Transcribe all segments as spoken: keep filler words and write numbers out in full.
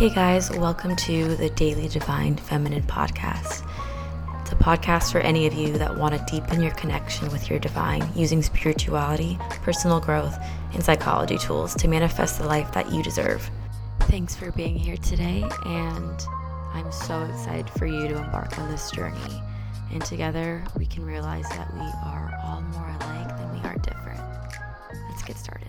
Hey guys, welcome to the Daily Divine Feminine podcast. It's a podcast for any of you that want to deepen your connection with your divine using spirituality, personal growth, and psychology tools to manifest the life that you deserve. Thanks for being here today, and I'm so excited for you to embark on this journey. And together we can realize that we are all more alike than we are different. Let's get started.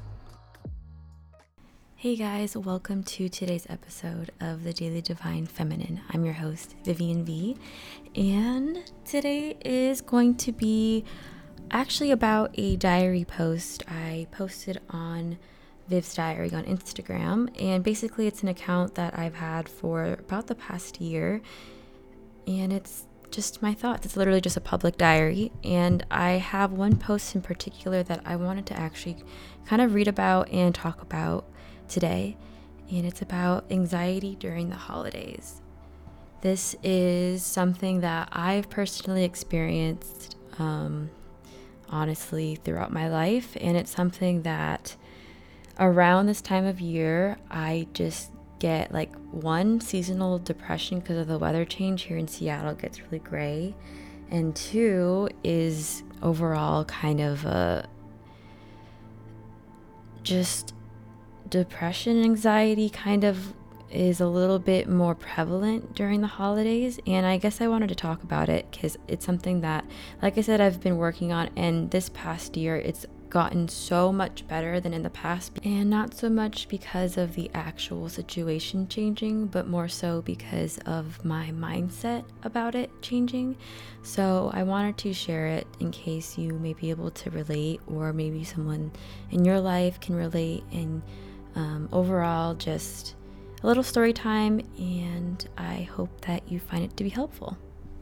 Hey guys, welcome to today's episode of the Daily Divine Feminine. I'm your host, Vivian V, and today is going to be actually about a diary post I posted on Viv's Diary on Instagram, and basically it's an account that I've had for about the past year, and it's just my thoughts. It's literally just a public diary, and I have one post in particular that I wanted to actually kind of read about and talk about today, and it's about anxiety during the holidays. This is something that I've personally experienced um, honestly throughout my life, and it's something that around this time of year I just get like one, seasonal depression because of the weather change here in Seattle. It gets really gray, and two is overall kind of a just depression, anxiety kind of is a little bit more prevalent during the holidays, and I guess I wanted to talk about it because it's something that, like I said, I've been working on, and this past year it's gotten so much better than in the past, and not so much because of the actual situation changing, but more so because of my mindset about it changing. So I wanted to share it in case you may be able to relate, or maybe someone in your life can relate, and um, overall just a little story time, and I hope that you find it to be helpful.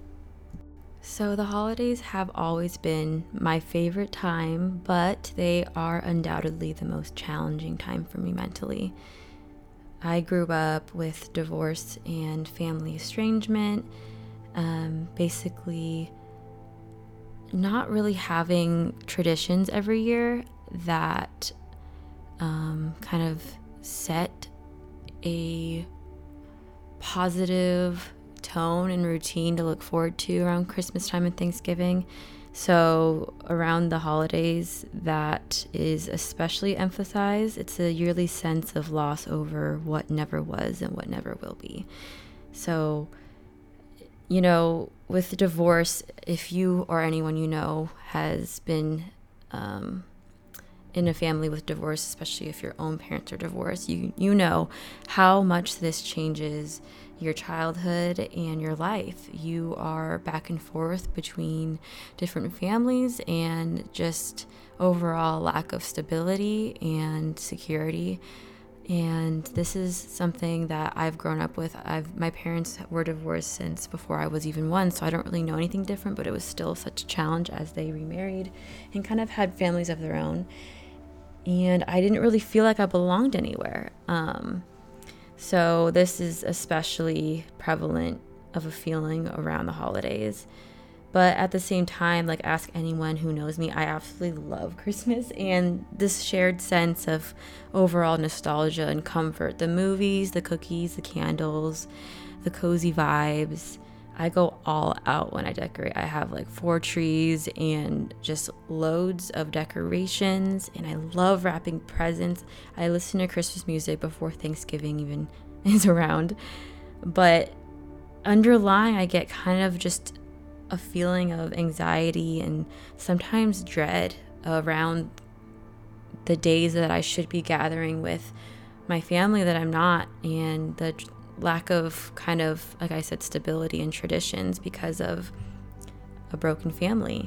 So the holidays have always been my favorite time, but they are undoubtedly the most challenging time for me mentally. I grew up with divorce and family estrangement, um, basically not really having traditions every year that um, kind of set a positive tone and routine to look forward to around Christmas time and Thanksgiving. So around the holidays, that is especially emphasized. It's a yearly sense of loss over what never was and what never will be. So, you know, with divorce, if you or anyone you know has been um, in a family with divorce, especially if your own parents are divorced, you you know how much this changes your childhood and your life. You are back and forth between different families, and just overall lack of stability and security. And this is something that I've grown up with. I've my parents were divorced since before I was even one, so I don't really know anything different, but it was still such a challenge as they remarried and kind of had families of their own. And I didn't really feel like I belonged anywhere. Um, so this is especially prevalent of a feeling around the holidays. But at the same time, like, ask anyone who knows me, I absolutely love Christmas, and this shared sense of overall nostalgia and comfort. The movies, the cookies, the candles, the cozy vibes. I go all out when I decorate. I have like four trees and just loads of decorations, and I love wrapping presents. I listen to Christmas music before Thanksgiving even is around. But underlying, I get kind of just a feeling of anxiety and sometimes dread around the days that I should be gathering with my family that I'm not, and the lack of kind of, like I said, stability and traditions because of a broken family.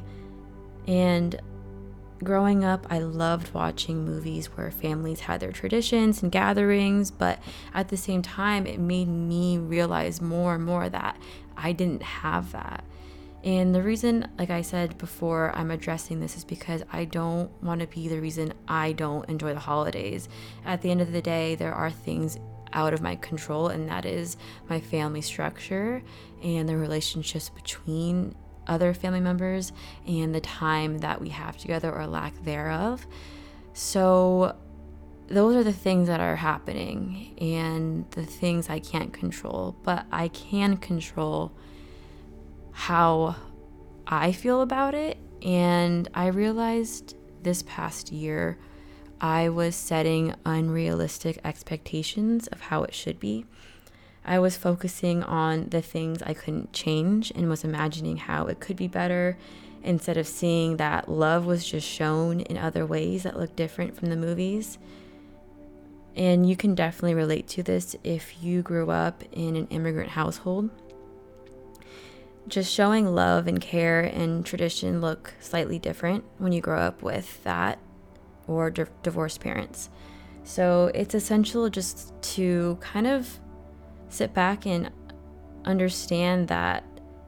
And growing up, I loved watching movies where families had their traditions and gatherings, but at the same time, it made me realize more and more that I didn't have that. And the reason, like I said before, I'm addressing this is because I don't want to be the reason I don't enjoy the holidays. At the end of the day, there are things out of my control, and that is my family structure and the relationships between other family members and the time that we have together or lack thereof. So those are the things that are happening and the things I can't control, but I can control how I feel about it. And I realized this past year I was setting unrealistic expectations of how it should be. I was focusing on the things I couldn't change and was imagining how it could be better, instead of seeing that love was just shown in other ways that look different from the movies. And you can definitely relate to this if you grew up in an immigrant household. Just showing love and care and tradition look slightly different when you grow up with that or di- divorced parents. So it's essential just to kind of sit back and understand that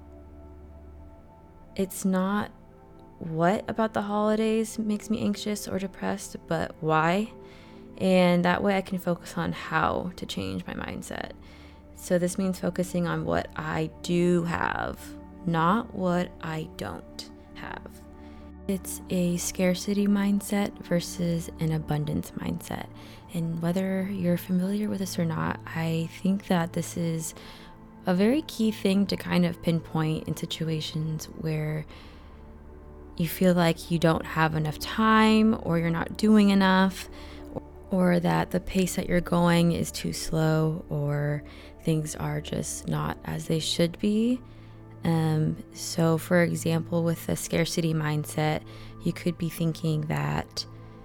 it's not what about the holidays makes me anxious or depressed, but why. And that way I can focus on how to change my mindset. So this means focusing on what I do have, not what I don't have. It's a scarcity mindset versus an abundance mindset. And whether you're familiar with this or not, I think that this is a very key thing to kind of pinpoint in situations where you feel like you don't have enough time, or you're not doing enough, or that the pace that you're going is too slow, or things are just not as they should be. Um, so for example, with a scarcity mindset, you could be thinking that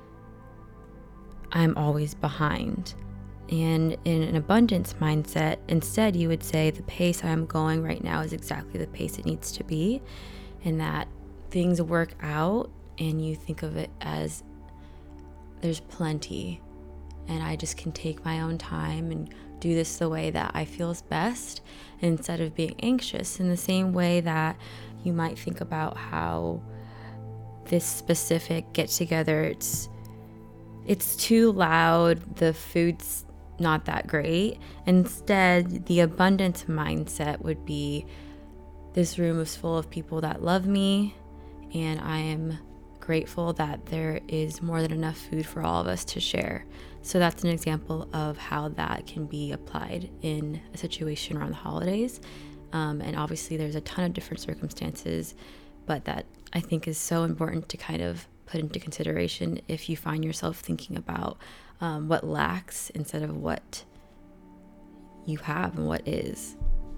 I'm always behind. And in an abundance mindset, instead you would say the pace I'm going right now is exactly the pace it needs to be, and that things work out, and you think of it as there's plenty, and I just can take my own time and do this the way that I feel is best, instead of being anxious. In the same way that you might think about how this specific get together, it's it's too loud, the food's not that great. Instead, the abundance mindset would be, this room is full of people that love me, and I am grateful that there is more than enough food for all of us to share. So that's an example of how that can be applied in a situation around the holidays. Um, and obviously there's a ton of different circumstances, but that I think is so important to kind of put into consideration if you find yourself thinking about um, what lacks instead of what you have and what is.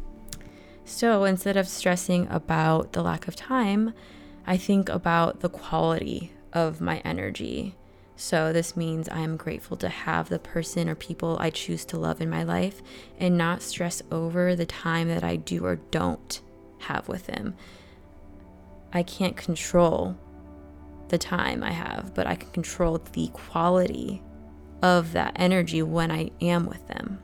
So instead of stressing about the lack of time, I think about the quality of my energy. So this means I'm grateful to have the person or people I choose to love in my life, and not stress over the time that I do or don't have with them. I can't control the time I have, but I can control the quality of that energy when I am with them.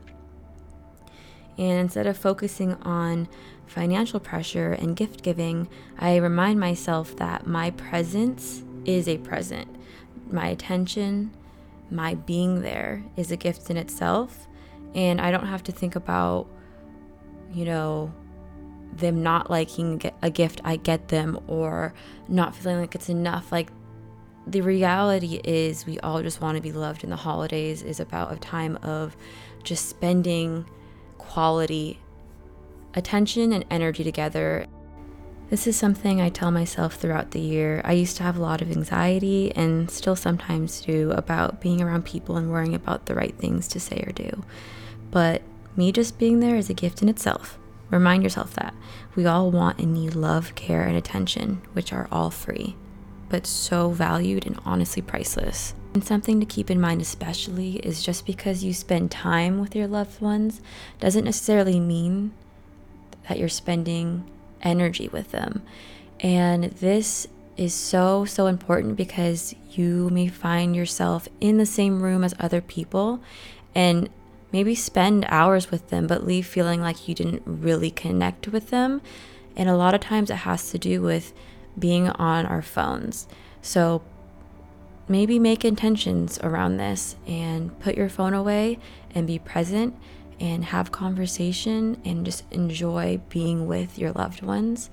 And instead of focusing on financial pressure and gift giving, I remind myself that my presence is a present. My attention, my being there is a gift in itself. And I don't have to think about, you know, them not liking a gift I get them, or not feeling like it's enough. Like, the reality is we all just want to be loved, and the holidays is about a time of just spending quality attention and energy together. This is something I tell myself throughout the year. I used to have a lot of anxiety, and still sometimes do, about being around people and worrying about the right things to say or do. But me just being there is a gift in itself. Remind yourself that. We all want and need love, care, and attention, which are all free, but so valued and honestly priceless. And something to keep in mind especially is, just because you spend time with your loved ones doesn't necessarily mean that you're spending energy with them. And this is so, so important, because you may find yourself in the same room as other people and maybe spend hours with them, but leave feeling like you didn't really connect with them. And a lot of times it has to do with being on our phones. So maybe make intentions around this and put your phone away and be present and have conversation and just enjoy being with your loved ones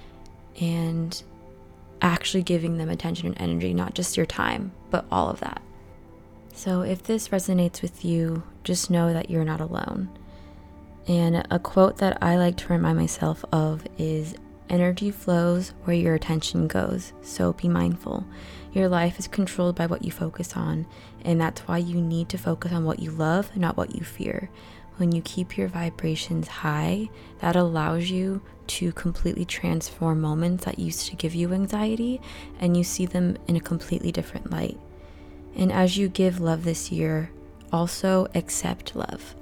and actually giving them attention and energy, not just your time, but all of that. So if this resonates with you, just know that you're not alone. And a quote that I like to remind myself of is, energy flows where your attention goes, so be mindful. Your life is controlled by what you focus on, and that's why you need to focus on what you love, not what you fear. When you keep your vibrations high, that allows you to completely transform moments that used to give you anxiety, and you see them in a completely different light. And as you give love this year, also accept love.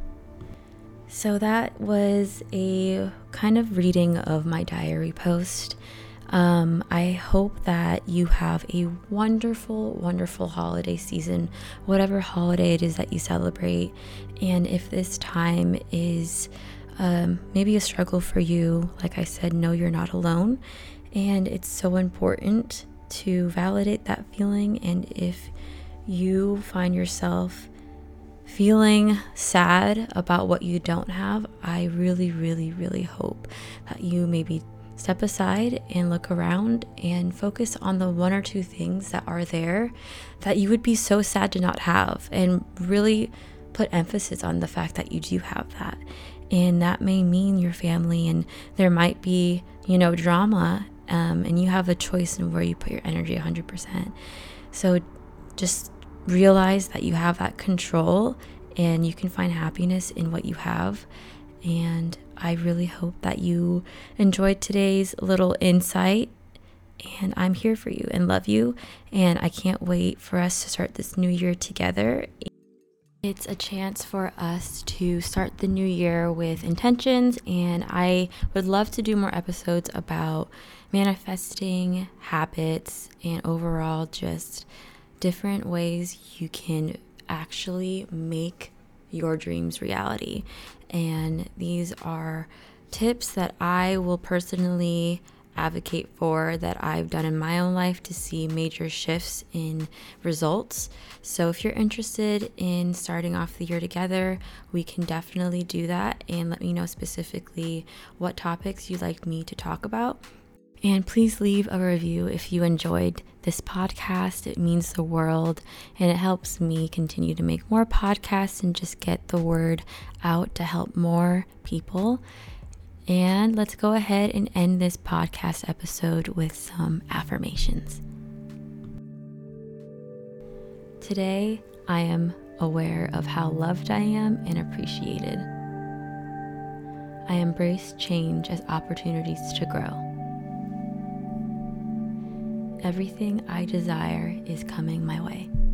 So that was a kind of reading of my diary post. Um, I hope that you have a wonderful, wonderful holiday season, whatever holiday it is that you celebrate. And if this time is um, maybe a struggle for you, like I said, know you're not alone. And it's so important to validate that feeling. And if you find yourself feeling sad about what you don't have, I really, really, really hope that you maybe step aside and look around and focus on the one or two things that are there that you would be so sad to not have, and really put emphasis on the fact that you do have that. And that may mean your family, and there might be, you know, drama, um, and you have a choice in where you put your energy one hundred percent. So just realize that you have that control and you can find happiness in what you have. And I really hope that you enjoyed today's little insight, and I'm here for you and love you, and I can't wait for us to start this new year together. It's a chance for us to start the new year with intentions, and I would love to do more episodes about manifesting, habits, and overall just different ways you can actually make your dreams reality. And these are tips that I will personally advocate for, that I've done in my own life to see major shifts in results. So if you're interested in starting off the year together, we can definitely do that, and let me know specifically what topics you'd like me to talk about. And please leave a review if you enjoyed this podcast. It means the world, and it helps me continue to make more podcasts and just get the word out to help more people. And let's go ahead and end this podcast episode with some affirmations. Today, I am aware of how loved I am and appreciated. I embrace change as opportunities to grow. Everything I desire is coming my way.